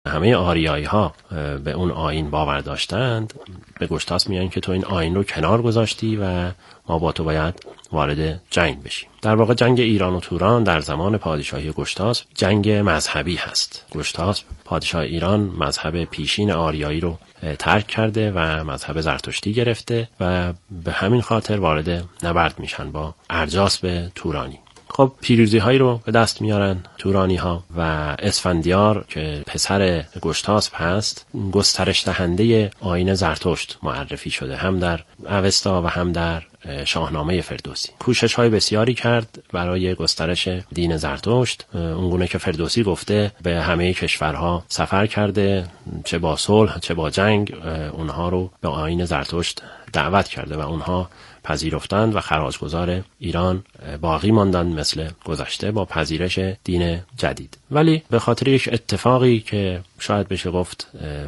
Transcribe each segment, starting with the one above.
همه آریایی ها به اون آیین باور داشتند، به گشتاسپ میگن که تو این آیین رو کنار گذاشتی و ما با تو باید وارد جنگ بشیم. در واقع جنگ ایران و توران در زمان پادشاهی گشتاسپ جنگ مذهبی هست. گشتاسپ پادشاه ایران مذهب پیشین آریایی رو ترک کرده و مذهب زرتشتی گرفته و به همین خاطر وارد نبرد میشن با ارجاسپ تورانی. خب پیروزی هایی رو به دست میارن تورانی ها و اسفندیار که پسر گشتاسپ هست گسترش دهنده آیین زرتشت معرفی شده، هم در اوستا و هم در شاهنامه فردوسی. کوشش های بسیاری کرد برای گسترش دین زرتشت، اونگونه که فردوسی گفته به همه کشورها سفر کرده، چه با صلح چه با جنگ اونها رو به آیین زرتشت دعوت کرده و اونها پذیرفتند و خراجگزار ایران باقی ماندند مثل گذشته با پذیرش دین جدید. ولی به خاطر یک اتفاقی که شاید بشه گفت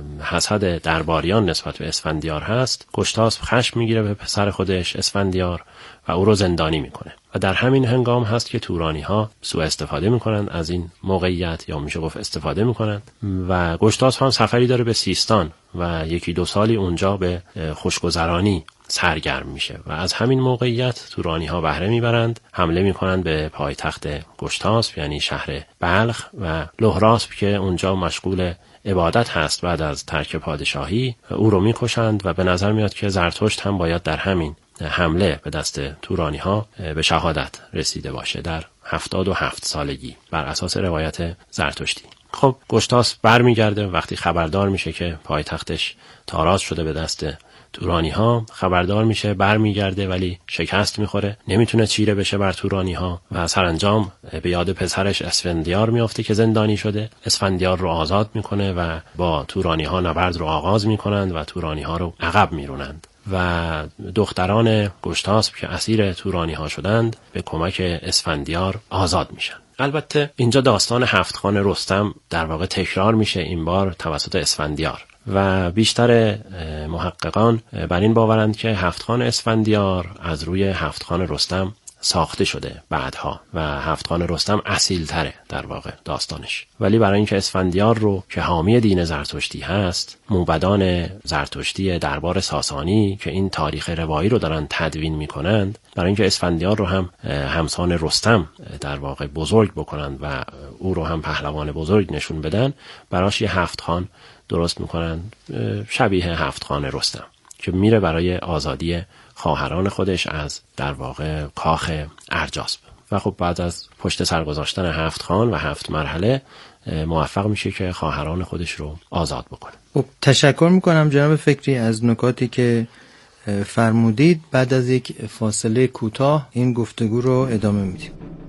حسد درباریان نسبت به اسفندیار هست، گشتاسپ خشم میگیره به پسر خودش اسفندیار و او رو زندانی میکنه و در همین هنگام هست که تورانی ها سوء استفاده میکنن از این موقعیت، یا میشه گفت استفاده میکنن و گشتاسپ هم سفری داره به سیستان و 1-2 سالی اونجا به خوشگذرانی سرگرم میشه و از همین موقعیت تورانی ها بهره میبرند، حمله میکنند به پایتخت گشتاسپ یعنی شهر بلخ و لهراسپ که اونجا مشغول عبادت هست بعد از ترک پادشاهی او رو میکشند و به نظر میاد که زرتشت هم باید در همین حمله به دست تورانی ها به شهادت رسیده باشه در 77 سالگی بر اساس روایت زرتشتی. خب گشتاسپ برمیگرده، وقتی خبردار میشه که پایتختش تاراج شده به دست تورانی ها خبردار میشه، برمیگرده ولی شکست میخوره، نمیتونه چیره بشه بر تورانی ها و سرانجام به یاد پسرش اسفندیار میافته که زندانی شده. اسفندیار رو آزاد میکنه و با تورانی ها نبرد رو آغاز میکنند و تورانی ها رو عقب میرونند و دختران گشتاسپ که اسیر تورانی ها شدند به کمک اسفندیار آزاد میشن. البته اینجا داستان 7 خان رستم در واقع تکرار میشه، این بار توسط اسفندیار و بیشتر محققان بر این باورند که 7 خان اسفندیار از روی 7 خان رستم ساخته شده بعدها و 7 خان رستم اصیل‌تره در واقع داستانش. ولی برای اینکه اسفندیار رو که حامی دین زرتشتی هست، موبدان زرتشتی دربار ساسانی که این تاریخ روایی رو دارن تدوین میکنند، برای اینکه اسفندیار رو هم همسان رستم در واقع بزرگ بکنند و او رو هم پهلوان بزرگ نشون بدن، براش یه 7 خان درست میکنن شبیه 7 خان رستم که میره برای آزادی خواهران خودش از در واقع کاخ ارجاسپ و خب بعد از پشت سر گذاشتن 7 خان و 7 مرحله موفق میشه که خواهران خودش رو آزاد بکنه. خب تشکر میکنم جناب فکری از نکاتی که فرمودید. بعد از یک فاصله کوتاه این گفتگو رو ادامه میدیم.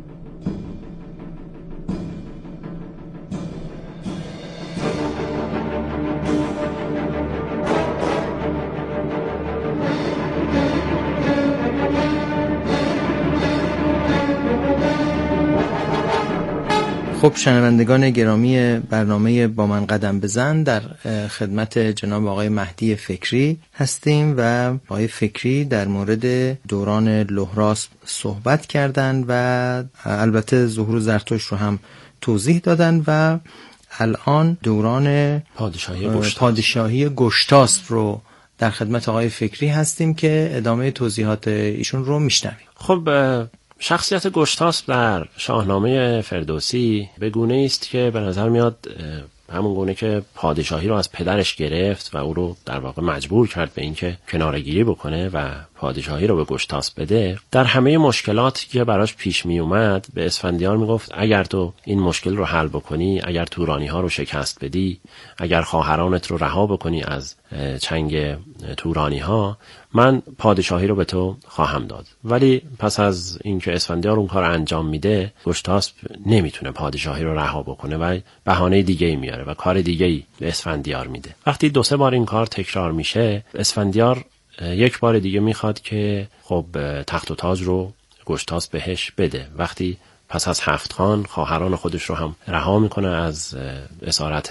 خب شنوندگان گرامی برنامه با من قدم بزن، در خدمت جناب آقای مهدی فکری هستیم و آقای فکری در مورد دوران لهراسپ صحبت کردند و البته ظهور زرتشت رو هم توضیح دادن و الان دوران پادشاهی گشتاسپ رو در خدمت آقای فکری هستیم که ادامه توضیحات ایشون رو میشنویم. خب شخصیت گشتاسپ در شاهنامه فردوسی به گونه است که به نظر میاد همون گونه که پادشاهی رو از پدرش گرفت و او رو در واقع مجبور کرد به اینکه کناره‌گیری بکنه و پادشاهی رو به گشتاسپ بده، در همه مشکلاتی که براش پیش می اومد به اسفندیار میگفت اگر تو این مشکل رو حل بکنی، اگر تورانی ها رو شکست بدی، اگر خواهرانت رو رها بکنی از چنگ تورانی ها، من پادشاهی رو به تو خواهم داد. ولی پس از اینکه اسفندیار اون کار انجام میده، گشتاسپ نمیتونه پادشاهی رو رها بکنه و بهانه دیگه‌ای میاره و کار دیگه‌ای به اسفندیار میده. وقتی 2-3 بار این کار تکرار میشه، اسفندیار یک بار دیگه میخواد که خب تخت و تاج رو گشتاسپ بهش بده. وقتی پس از 7 خان خواهران خودش رو هم رها میکنه از اسارت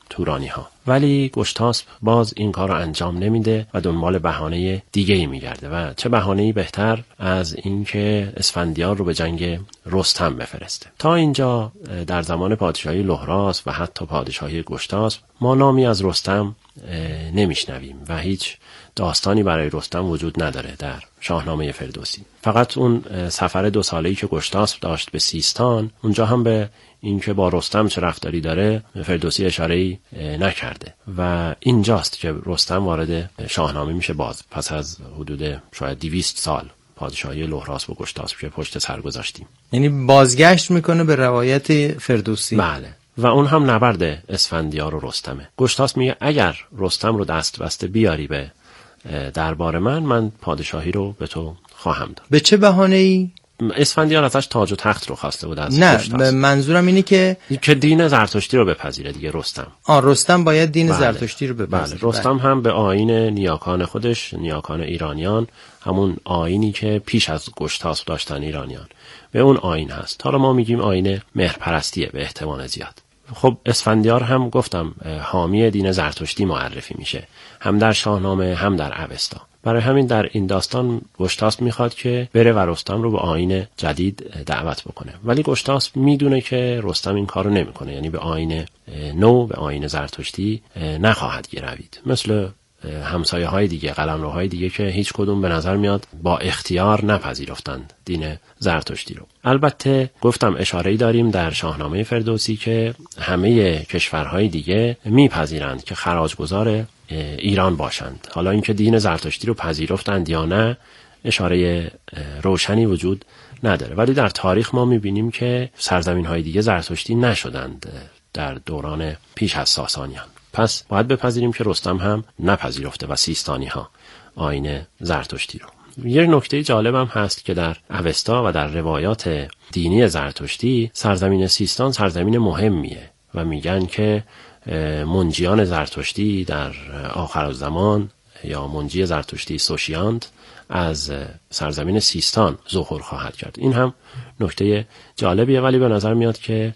تورانی ها. ولی گشتاسپ باز این کار رو انجام نمیده و دنبال بهانه دیگه‌ای میگرده و چه بهانه‌ای بهتر از اینکه اسفندیار رو به جنگ رستم بفرسته. تا اینجا در زمان پادشاهی لهراس و حتی پادشاهی گشتاسپ ما نامی از رستم نمیشنویم و هیچ داستانی برای رستم وجود نداره در شاهنامه فردوسی. فقط اون سفر 2 ساله‌ای که گشتاسپ داشت به سیستان، اونجا هم به اینکه با رستم چه رفتاری داره فردوسی اشاره‌ای نکرده و اینجاست که رستم وارد شاهنامه میشه باز پس از حدود شاید 200 سال پادشاهی لهراس و گشتاسپ که پشت سر گذاشتیم. یعنی بازگشت میکنه به روایت فردوسی. بله. و اون هم نبرد اسفندیار و رستمه. گشتاسپ میگه اگر رستم رو دست بسته بیاری به دربار من پادشاهی رو به تو خواهم داد. به چه بهانه‌ای؟ اسفندیار ازش تاج و تخت رو خواسته بود از گشتاسپ. نه منظورم اینه که دین زرتشتی رو بپذیره دیگه رستم. رستم باید دین زرتشتی رو بپذیره. بله. رستم هم به آیین نیاکان خودش، نیاکان ایرانیان، همون آیینی که پیش از گشتاسپ داشتن ایرانیان، به اون آیین هست. حالا ما میگیم آیین مهرپرستیه به احتمال زیاد. خب اسفندیار هم گفتم حامی دین زرتشتی معرفی میشه، هم در شاهنامه هم در اوستا. برای همین در این داستان گشتاسپ میخواد که بره و رستم رو به آیین جدید دعوت بکنه، ولی گشتاسپ میدونه که رستم این کارو نمیکنه، یعنی به آیین نو، به آیین زرتشتی نخواهد گروید. مثل همسایه های دیگه، قلمروهای دیگه که هیچ کدوم به نظر میاد با اختیار نپذیرفتند دین زرتشتی رو. البته گفتم اشاره‌ای داریم در شاهنامه فردوسی که همه کشورهای دیگه میپذیرند که خراجگزار ایران باشند. حالا اینکه دین زرتشتی رو پذیرفتند یا نه اشاره روشنی وجود نداره، ولی در تاریخ ما میبینیم که سرزمین‌های دیگه زرتشتی نشدند در دوران پیش از ساسانیان. پس باید بپذیریم که رستم هم نپذیرفته و سیستانی ها آیین زرتشتی رو. یه نکته جالب هم هست که در اوستا و در روایات دینی زرتشتی سرزمین سیستان سرزمین مهمیه و میگن که منجیان زرتشتی در آخرالزمان یا منجی زرتشتی سوشیانت از سرزمین سیستان ظهور خواهد کرد. این هم نکته جالبیه، ولی به نظر میاد که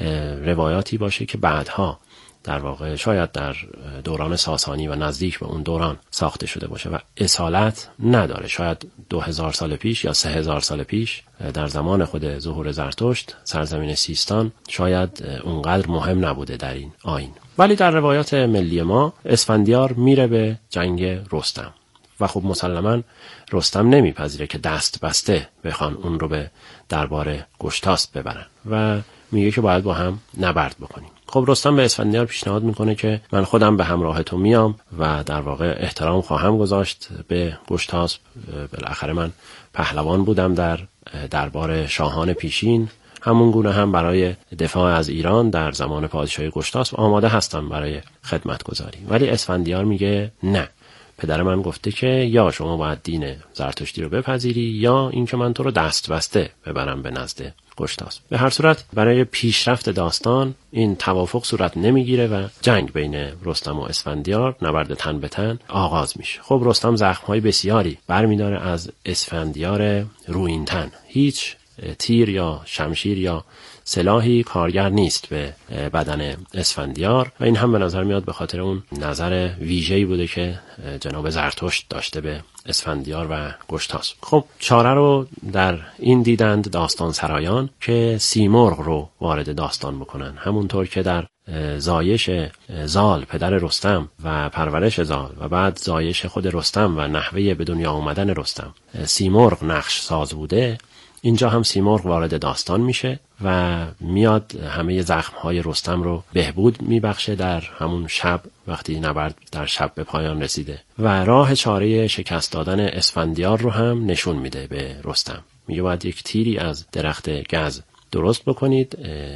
روایاتی باشه که بعدها در واقع شاید در دوران ساسانی و نزدیک به اون دوران ساخته شده باشه و اصالت نداره. شاید 2000 سال پیش یا 3000 سال پیش در زمان خود ظهور زرتشت سرزمین سیستان شاید اونقدر مهم نبوده در این آیین. ولی در روایات ملی ما اسفندیار میره به جنگ رستم و خب مسلماً رستم نمیپذیره که دست بسته بخوان اون رو به دربار گشتاسپ ببرن و میگه که باید با هم نبرد بکنیم. خب رستم به اسفندیار پیشنهاد میکنه که من خودم به همراه تو میام و در واقع احترام خواهم گذاشت به گشتاسپ. بالاخره من پهلوان بودم در دربار شاهان پیشین، همون گونه هم برای دفاع از ایران در زمان پادشاهی گشتاسپ آماده هستم برای خدمت گذاری. ولی اسفندیار میگه نه، پدر من گفته که یا شما باید دین زرتشتی رو بپذیری یا اینکه من تو رو دست بسته ببرم به نزد گشتاسپ. به هر صورت برای پیشرفت داستان این توافق صورت نمیگیره و جنگ بین رستم و اسفندیار، نبرد تن به تن آغاز میشه. خب رستم زخم‌های بسیاری برمی‌داره از اسفندیار رویینتن. هیچ تیر یا شمشیر یا سلاحی کارگر نیست به بدن اسفندیار و این هم به نظر میاد به خاطر اون نظر ویژه‌ای بوده که جناب زرتشت داشته به اسفندیار و گشتاسپ. خب چاره رو در این دیدند داستان سرایان که سیمرغ رو وارد داستان بکنن، همونطور که در زایش زال پدر رستم و پرورش زال و بعد زایش خود رستم و نحوه به دنیا آمدن رستم سیمرغ نقش ساز بوده. اینجا هم سیمرغ وارد داستان میشه و میاد همه زخم‌های رستم رو بهبود میبخشه در همون شب وقتی نبرد در شب به پایان رسیده و راه چاره شکست دادن اسفندیار رو هم نشون میده به رستم. میگه باید یک تیری از درخت گز درست بکنید،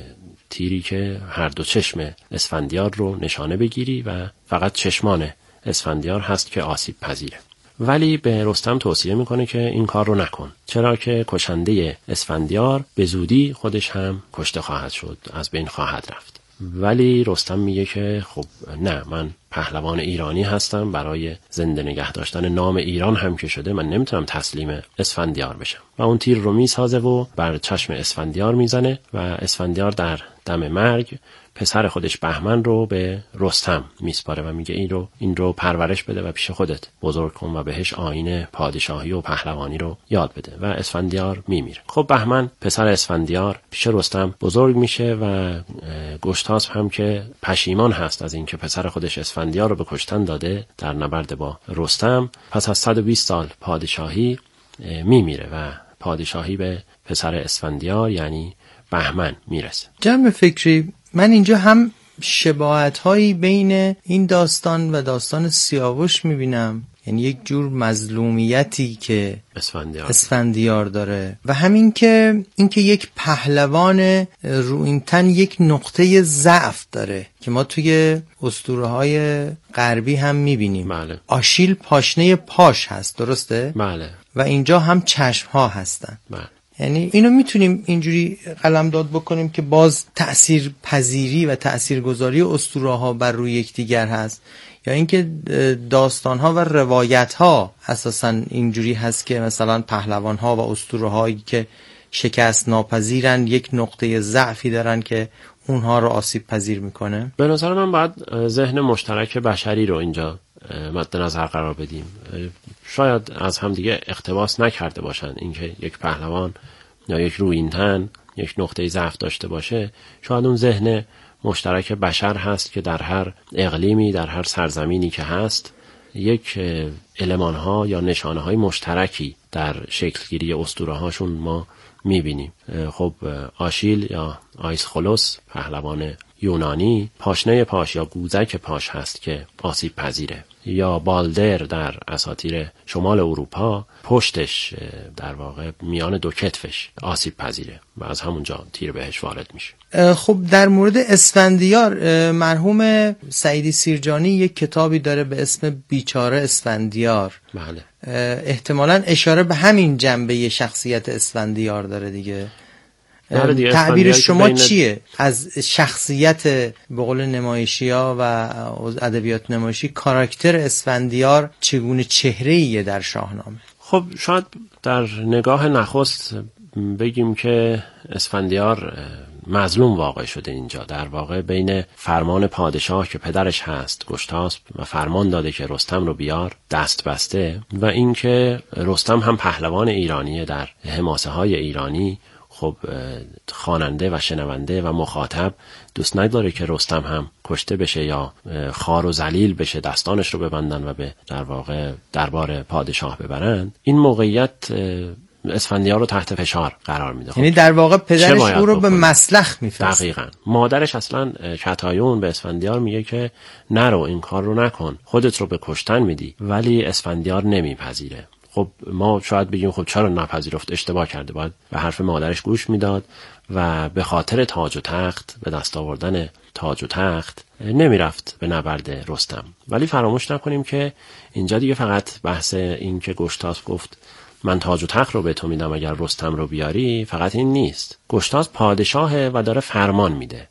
تیری که هر دو چشم اسفندیار رو نشانه بگیری و فقط چشمان اسفندیار هست که آسیب پذیره. ولی به رستم توصیه میکنه که این کار رو نکن، چرا که کشنده اسفندیار به زودی خودش هم کشته خواهد شد، از بین خواهد رفت. ولی رستم میگه که خب نه، من پهلوان ایرانی هستم، برای زنده نگه داشتن نام ایران هم که شده من نمیتونم تسلیم اسفندیار بشم و اون تیر رو میسازه و بر چشم اسفندیار میزنه و اسفندیار در دم مرگ پسر خودش بهمن رو به رستم میسپاره و میگه این رو پرورش بده و پیش خودت بزرگ کن و بهش آیین پادشاهی و پهلوانی رو یاد بده و اسفندیار میمیره. خب بهمن پسر اسفندیار پیش رستم بزرگ میشه و گشتاسپ هم که پشیمان هست از اینکه پسر خودش اسفندیار رو به کشتن داده در نبرد با رستم، پس از 120 سال پادشاهی میمیره و پادشاهی به پسر اسفندیار یعنی بهمن میرسه. جناب فکری، من اینجا هم شباهت‌هایی بین این داستان و داستان سیاوش میبینم، یعنی یک جور مظلومیتی که اسفندیار داره و همین که یک پهلوان رویینتن یک نقطه ضعف داره که ما توی اسطوره‌های غربی هم میبینیم. بله. آشیل پاشنه پاش هست، درسته؟ بله. و اینجا هم چشم‌ها هستن. بله. یعنی اینو میتونیم اینجوری قلمداد بکنیم که باز تأثیر پذیری و تأثیرگذاری اسطوره‌ها بر روی یکدیگر هست، یا اینکه داستان‌ها و روایت‌ها اساساً اینجوری هست که مثلا پهلوان‌ها و اسطوره‌هایی که شکست ناپذیرن یک نقطه ضعفی دارن که اونها رو آسیب پذیر میکنه. به نظر من باید ذهن مشترک بشری رو اینجا مد نظر قرار بدیم. شاید از هم دیگه اقتباس نکرده باشن، اینکه یک پهلوان یا یک رویینتن یک نقطه ضعف داشته باشه، شاید اون ذهن مشترک بشر هست که در هر اقلیمی، در هر سرزمینی که هست، یک المان‌ها یا نشانه‌های مشترکی در شکلگیری اسطوره‌هاشون ما می‌بینیم. خب آشیل یا آیسخولوس پهلوان یونانی پاشنه پاش یا گوزک پاش هست که آسیب پذیره، یا بالدر در اساطیر شمال اروپا پشتش در واقع میان دو کتفش آسیب پذیره و از همونجا تیر بهش وارد میشه. خب در مورد اسفندیار مرحوم سعیدی سیرجانی یک کتابی داره به اسم بیچاره اسفندیار. بله. احتمالاً اشاره به همین جنبه شخصیت اسفندیار داره دیگه. تعبیر شما چیه از شخصیت به قول نمایشی‌ها و ادبیات نمایشی کاراکتر اسفندیار؟ چگونه چهره‌ایه در شاهنامه؟ خب شاید در نگاه نخست بگیم که اسفندیار مظلوم واقع شده اینجا. در واقع بین فرمان پادشاه که پدرش هست گشتاسپ و فرمان داده که رستم رو بیار دست بسته، و اینکه رستم هم پهلوان ایرانیه در حماسه های ایرانی، خب خواننده و شنونده و مخاطب دوست نداره که رستم هم کشته بشه یا خوار و ذلیل بشه، دستانش رو ببندن و به در واقع دربار پادشاه ببرن. این موقعیت اسفندیار رو تحت فشار قرار میده. یعنی در واقع پدرش او رو به مسلخ میفرسته. دقیقاً. مادرش اصلا کتایون به اسفندیار میگه که نرو، این کار رو نکن، خودت رو به کشتن میدی، ولی اسفندیار نمیپذیره. خب ما شاید بگیم خب چرا نپذیرفت، اشتباه کرده، باید به حرف مادرش گوش میداد و به خاطر تاج و تخت، به دست آوردن تاج و تخت نمیرفت به نبرد رستم. ولی فراموش نکنیم که اینجا دیگه فقط بحث این که گشتاسپ گفت من تاج و تخت رو به تو میدم اگر رستم رو بیاری فقط این نیست. گشتاسپ پادشاهه و داره فرمان میده.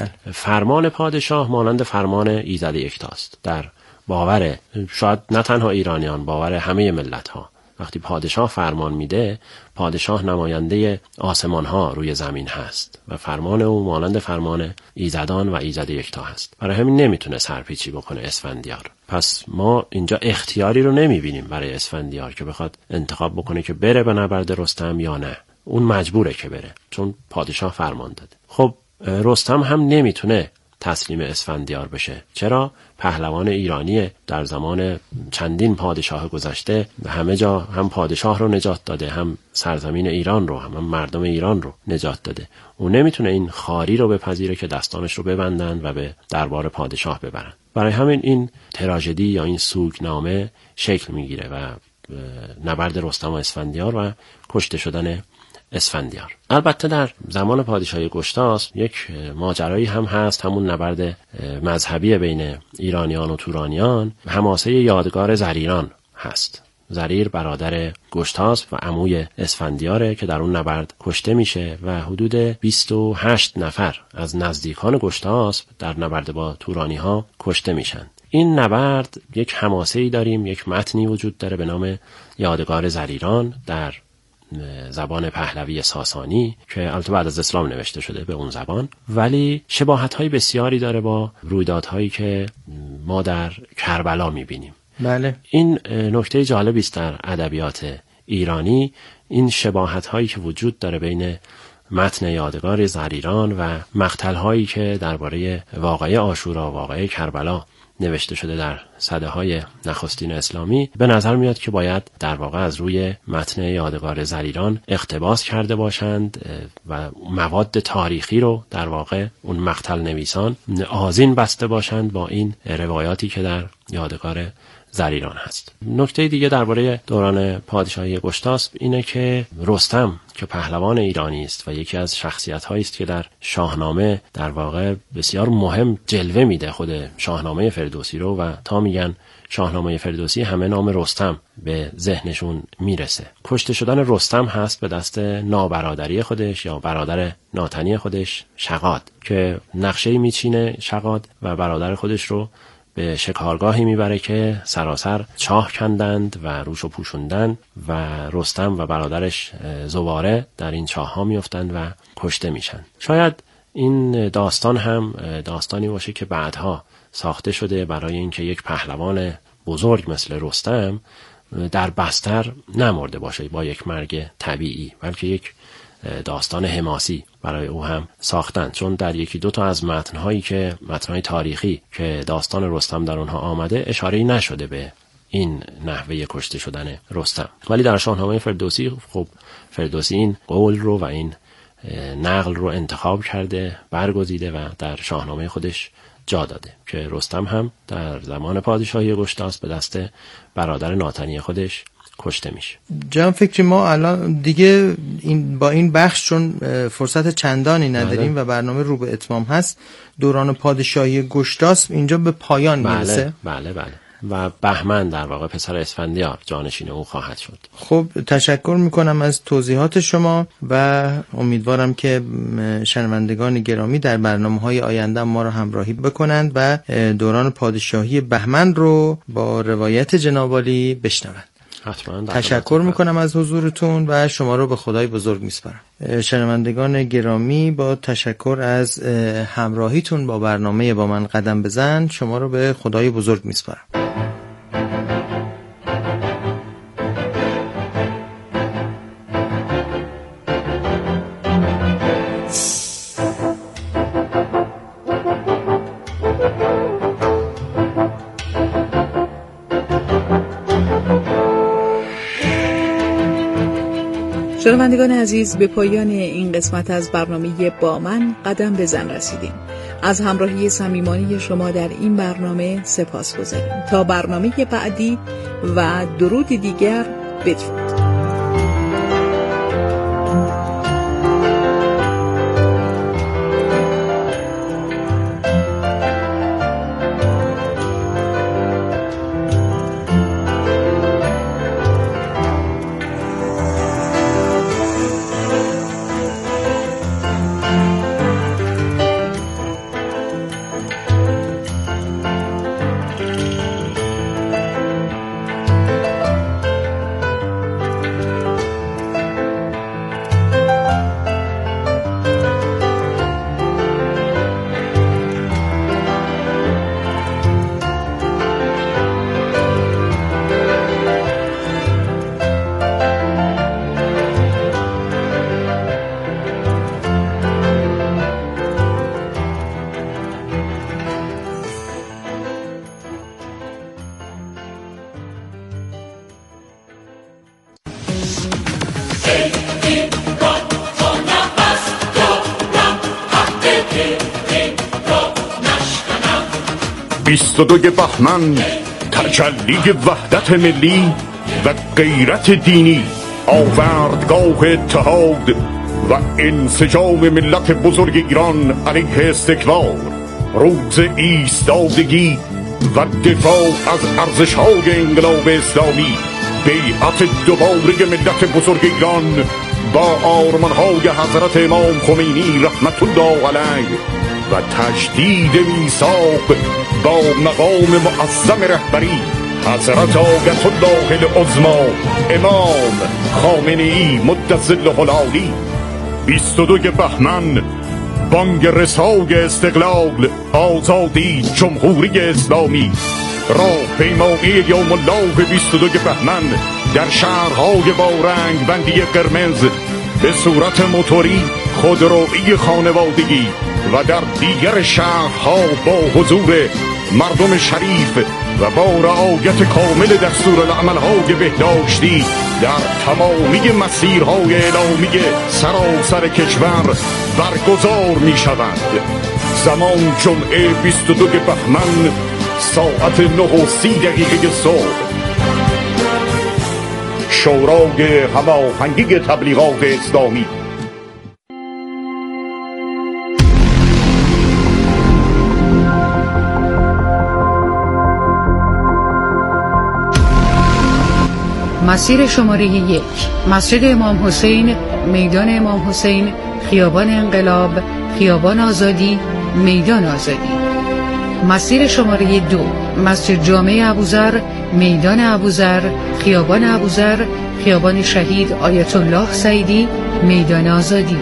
فرمان پادشاه مانند فرمان ایزد یکتاست در باور شاید نه تنها ایرانیان، باور همه ملت ها. وقتی پادشاه فرمان میده، پادشاه نماینده آسمان ها روی زمین هست و فرمان او مانند فرمان ایزدان و ایزد یکتا هست. برای همین نمیتونه سرپیچی بکنه اسفندیار. پس ما اینجا اختیاری رو نمیبینیم برای اسفندیار که بخواد انتخاب بکنه که بره به نبرد رستم یا نه. اون مجبوره که بره چون پادشاه فرمان داده. خب رستم هم نمیتونه تسلیم اسفندیار بشه. چرا؟ پهلوان ایرانی در زمان چندین پادشاه گذشته همه جا هم پادشاه رو نجات داده، هم سرزمین ایران رو، هم مردم ایران رو نجات داده. اون نمیتونه این خاری رو بپذیره که دستانش رو ببندن و به دربار پادشاه ببرن. برای همین این تراژدی یا این سوگنامه شکل میگیره و نبرد رستم و اسفندیار و کشته شدن اسفندیار. البته در زمان پادشاهی گشتاسپ یک ماجرایی هم هست، همون نبرد مذهبی بین ایرانیان و تورانیان. حماسه یادگار زریران هست. زریر برادر گشتاسپ و عموی اسفندیاره که در اون نبرد کشته میشه و حدود 28 نفر از نزدیکان گشتاسپ در نبرد با تورانی ها کشته میشن. این نبرد یک حماسه‌ای داریم، یک متنی وجود داره به نام یادگار زریران در زبان پهلوی ساسانی که البته بعد از اسلام نوشته شده به اون زبان، ولی شباهت‌های بسیاری داره با رویدادهایی که ما در کربلا می‌بینیم. بله. این نکته جالبی است در ادبیات ایرانی، این شباهت‌هایی که وجود داره بین متن یادگار زریران و مقتل‌هایی که درباره واقعه عاشورا و واقعه کربلا نوشته شده در سده‌های نخستین اسلامی. به نظر میاد که باید در واقع از روی متن یادگار زریران اقتباس کرده باشند و مواد تاریخی رو در واقع اون مقتل نویسان آذین بسته باشند با این روایاتی که در یادگار زریران هست. نکته دیگه درباره دوران پادشاهی گشتاسپ اینه که رستم که پهلوان ایرانی است و یکی از شخصیت‌هایی است که در شاهنامه در واقع بسیار مهم جلوه میده خود شاهنامه فردوسی رو و تا میگن شاهنامه فردوسی همه نام رستم به ذهنشون میرسه. کشته شدن رستم هست به دست نابرادری خودش یا برادر ناتنی خودش شغاد که نقشه میچینه شغاد و برادر خودش رو به شکارگاهی میبره که سراسر چاه کندند و روشو پوشوندن و رستم و برادرش زواره در این چاه ها میفتند و کشته میشن. شاید این داستان هم داستانی باشه که بعدها ساخته شده برای اینکه یک پهلوان بزرگ مثل رستم در بستر نمرده باشه با یک مرگ طبیعی، بلکه یک داستان حماسی برای او هم ساختن، چون در یکی دو تا از متنهای تاریخی که داستان رستم در اونها آمده اشاره‌ای نشده به این نحوه کشته شدن رستم. ولی در شاهنامه فردوسی خب فردوسی این قول رو و این نقل رو انتخاب کرده، برگزیده و در شاهنامه خودش جا داده که رستم هم در زمان پادشاهی گشتاسپ به دست برادر ناتنی خودش کشته میشه. جان فکری ما الان دیگه با این بخش چون فرصت چندانی نداریم و برنامه رو به اتمام هست، دوران پادشاهی گشتاسپ اینجا به پایان میرسه. بله و بهمن در واقع پسر اسفندیار جانشین او خواهد شد. خب تشکر میکنم از توضیحات شما و امیدوارم که شنوندگان گرامی در برنامه‌های آینده ما را همراهی بکنند و دوران پادشاهی بهمن رو با روایت جناب عالی بشنوند. تشکر میکنم از حضورتون و شما رو به خدای بزرگ میسپارم. شنوندگان گرامی با تشکر از همراهیتون با برنامه با من قدم بزن شما رو به خدای بزرگ میسپارم. شنوندگان عزیز، به پایان این قسمت از برنامه با من قدم بزن رسیدیم. از همراهی صمیمانه شما در این برنامه سپاسگزاریم. تا برنامه بعدی و درود دیگر، بدرود. بیست بهمن تجلی وحدت ملی و غیرت دینی، آوردگاه اتحاد و انسجام ملت بزرگ ایران علیه استکبار، روز ایستادگی و دفاع از ارزش‌های انقلاب اسلامی، بیعت دوباره ملت بزرگ ایران با آرمان‌های حضرت امام خمینی رحمت الله علیه و تجدید میثاق با مقام معظم رهبری حضرت آیت الله العظمی امام خامنه‌ای مدظله العالی 22 بهمن بانگ رسای استقلال آزادی جمهوری اسلامی راهپیمایی یوم الله 22 بهمن در شهرهای با رنگ بندی قرمز به صورت موتوری خودروئی خانوادگی و در دیگر شهرها با حضور مردم شریف و با رعایت کامل دستورالعمل‌های بهداشتی در تمامی مسیرهای اعلامی سراسر کشور برگزار می شود. زمان جمعه 22 بهمن ساعت 9:30 صبح. شورای هماهنگی تبلیغات اسلامی. مسیر شماره 1 مسجد امام حسین، میدان امام حسین، خیابان انقلاب، خیابان آزادی، میدان آزادی. مسیر شماره 2 مسجد جامع ابوذر، میدان ابوذر، خیابان ابوذر، خیابان شهید آیت الله سعیدی، میدان آزادی.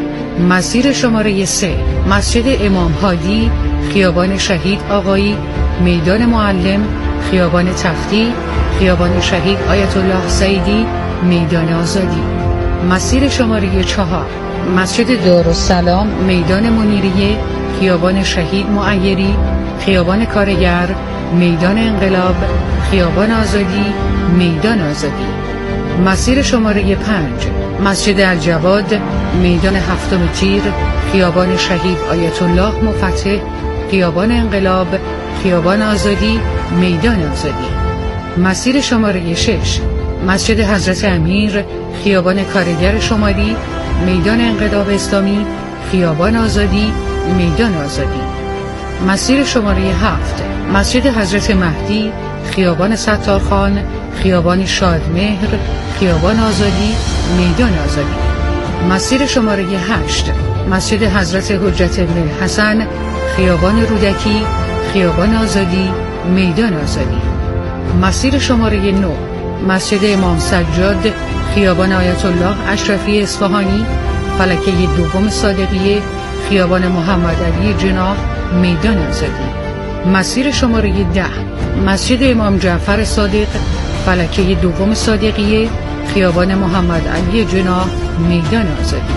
مسیر شماره 3 مسجد امام هادی، خیابان شهید آقایی، میدان معلم، خیابان تختی، خیابان شهید آیت الله سعیدی، میدان آزادی. مسیر شماره 4 مسجد دارالسلام، میدان منیریه، خیابان شهید معیری، خیابان کارگر، میدان انقلاب، خیابان آزادی، میدان آزادی. مسیر شماره 5 مسجد الجواد، میدان هفتم تیر، خیابان شهید آیت الله مفتح، خیابان انقلاب، خیابان آزادی، میدان آزادی. مسیر شماره 6 مسجد حضرت امیر، خیابان کارگر شمالی، میدان انقلاب اسلامی، خیابان آزادی، میدان آزادی. مسیر شماره 7 مسجد حضرت مهدی، خیابان ستارخان، خیابان شادمهر، خیابان آزادی، میدان آزادی. مسیر شماره 8 مسجد حضرت حجت ابن حسن، خیابان رودکی، خیابان آزادی، میدان آزادی. مسیر شماره 9 مسجد امام سجاد، خیابان آیت الله اشرفی اصفهانی، فلکه دوم صادقیه، خیابان محمد علی جناح، میدان آزادی. مسیر شماره 10 مسجد امام جعفر صادق، فلکه دوم صادقیه، خیابان محمد علی جناح، میدان آزادی.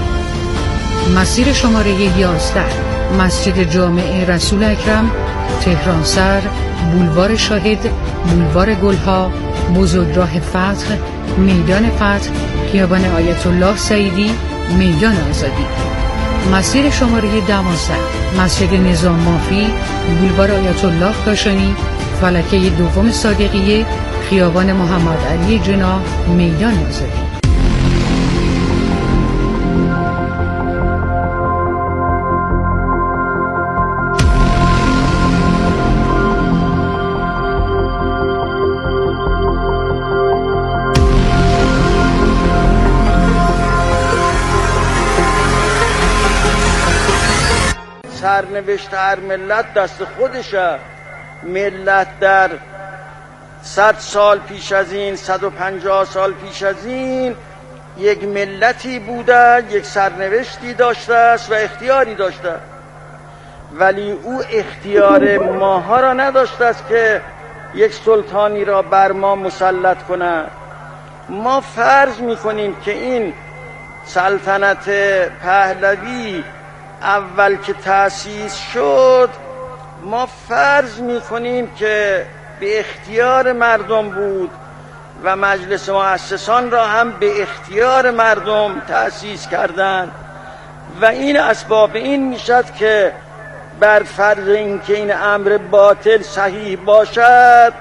مسیر شماره 11 مسجد جامع رسول اکرم، تهران سر، بولوار شاهد، بولوار گلها، بزرگراه فتح، میدان فتح، خیابان آیت الله سعیدی، میدان آزادی. مسیر شماره 12 مسجد نظام مافی، بولوار آیت الله کاشانی، فلکه دوم صادقیه، خیابان محمد علی جناح، میدان آزادی. سرنوشت هر ملت دست خودشه. ملت در 100 سال پیش از این، 150 سال پیش از این یک ملتی بوده، یک سرنوشتی داشته است و اختیاری داشته، ولی او اختیار ماها را نداشته است که یک سلطانی را بر ما مسلط کند. ما فرض میکنیم که این سلطنت پهلوی اول که تأسیس شد، ما فرض میکنیم که به اختیار مردم بود و مجلس مؤسسان را هم به اختیار مردم تأسیس کردند و این اسباب این میشد که بر فرض اینکه این امر باطل صحیح باشد،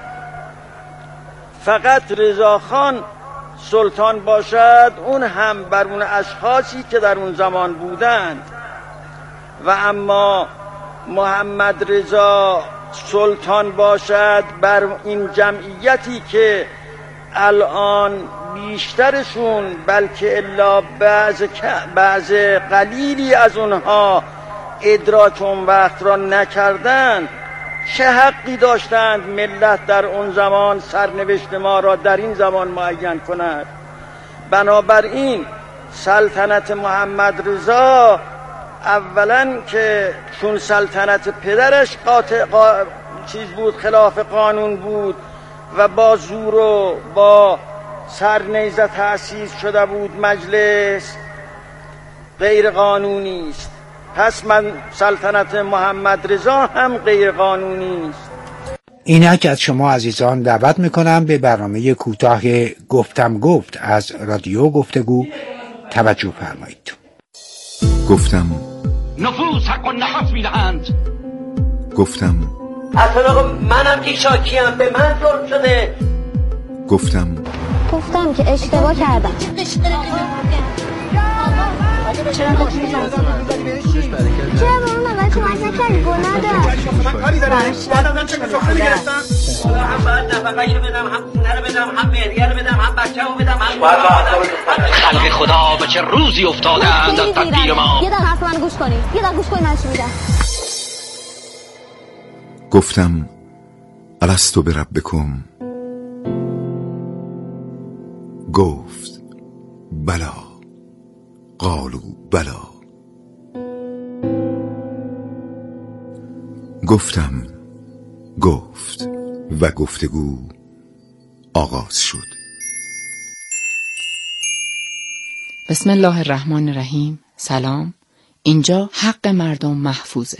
فقط رضاخان سلطان باشد، اون هم بر اون اشخاصی که در اون زمان بودند، و اما محمد رضا سلطان باشد بر این جمعیتی که الان بیشترشون، بلکه الا بعض قلیلی از اونها ادراک اون وقت را نکردن، چه حقی داشتند ملت در اون زمان سرنوشت ما را در این زمان معین کند؟ بنابراین سلطنت محمد رضا اولا که چون سلطنت پدرش چیز بود، خلاف قانون بود و با زور و با سرنیزه تأسیس شده بود، مجلس غیر قانونی است. پس من سلطنت محمد رضا هم غیر قانونی است. اینک از شما عزیزان دعوت میکنم به برنامه کوتاه گفتم گفت از رادیو گفتگو توجه فرمایید. گفتم نفوس حق و نفس میدهند. گفتم اصلا منم که شاکیم، به من ظلم شده. گفتم که اشتباه کردم. چرا با اون اول کمک نکردی؟ گناه داشت. من کاری دارم. بعد چه سفره میگرفتم؟ هم باید نفقه رو بدم، هم خونه رو بدم، هم مهریه رو بدم، هم بچه رو بدم، هم خلق خدا به چه روزی افتادند از تدبیر ما. یه دقیقه حرف من گوش کنید. من چی میگم؟ گفتم الستو بربکم. گفت بلا. قالوا بلا. گفتم گفت و گفتگو آغاز شد. بسم الله الرحمن الرحیم. سلام. اینجا حق مردم محفوظه.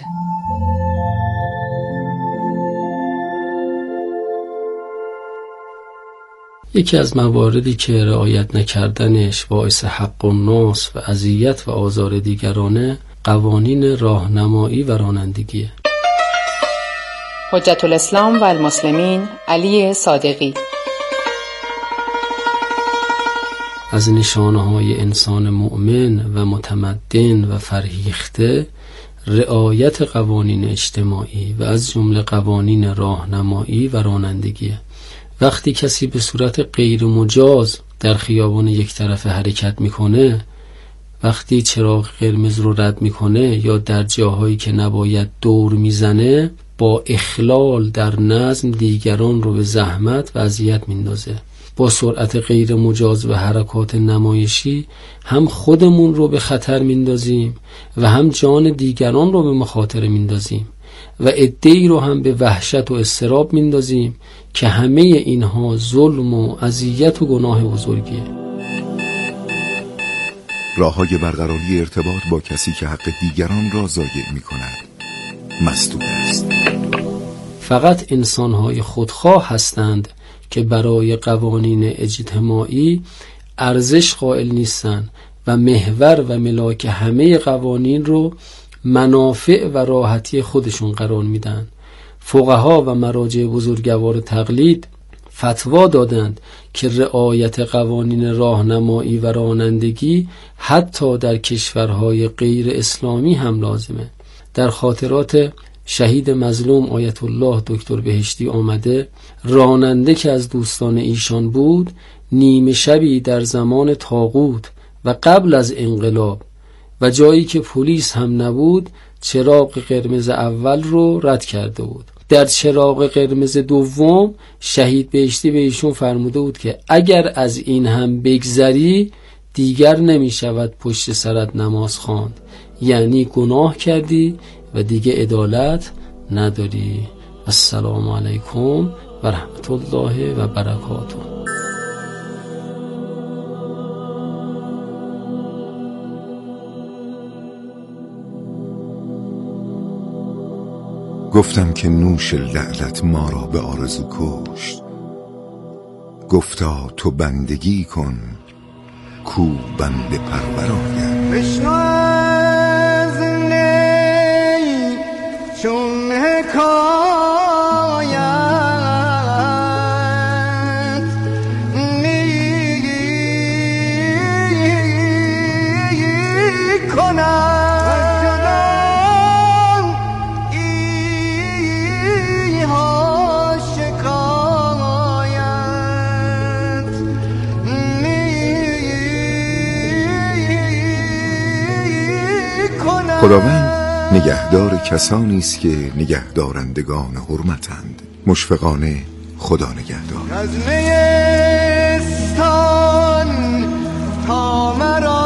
یکی از مواردی که رعایت نکردنش باعث حق الناس و اذیت و آزار دیگرانه قوانین راهنمایی و رانندگیه. حجت الاسلام و المسلمین علی صادقی. از نشانه‌های انسان مؤمن و متمدن و فرهیخته رعایت قوانین اجتماعی و از جمله قوانین راهنمایی و رانندگیه. وقتی کسی به صورت غیر مجاز در خیابان یک طرفه حرکت میکنه، وقتی چراغ قرمز رو رد میکنه یا در جاهایی که نباید دور میزنه، با اخلال در نظم دیگران رو به زحمت و اذیت میندازه. با سرعت غیر مجاز و حرکات نمایشی هم خودمون رو به خطر میندازیم و هم جان دیگران رو به مخاطره میندازیم و عده‌ای رو هم به وحشت و اضطراب میندازیم که همه اینها ظلم و اذیت و گناه بزرگیه. راه‌های برقراری ارتباط با کسی که حق دیگران را ضایع می‌کند مسدود است. فقط انسان‌های خودخواه هستند که برای قوانین اجتماعی ارزش قائل نیستند و محور و ملاک همه قوانین رو منافع و راحتی خودشون قرار میدن. فقها و مراجع بزرگوار تقلید فتوا دادند که رعایت قوانین راهنمایی و رانندگی حتی در کشورهای غیر اسلامی هم لازمه. در خاطرات شهید مظلوم آیت الله دکتر بهشتی آمده راننده که از دوستان ایشان بود، نیمه شبی در زمان طاغوت و قبل از انقلاب و جایی که پلیس هم نبود چراغ قرمز اول رو رد کرده بود. در چراغ قرمز دوم شهید بهشتی به ایشون فرموده بود که اگر از این هم بگذری دیگر نمی شود پشت سرت نماز خواند، یعنی گناه کردی و دیگه عدالت نداری. السلام علیکم و رحمت الله و برکاته. گفتم که نوش لعلت ما را به آرزو کشت. گفتا تو بندگی کن کو بنده پرور آید. بشنو از نی چون حکایت می کنم خداوند نگهدار کسانی است که نگهدارندگان حرمتند. مشفقانه خدا نگهدار. از نیستان تا مرا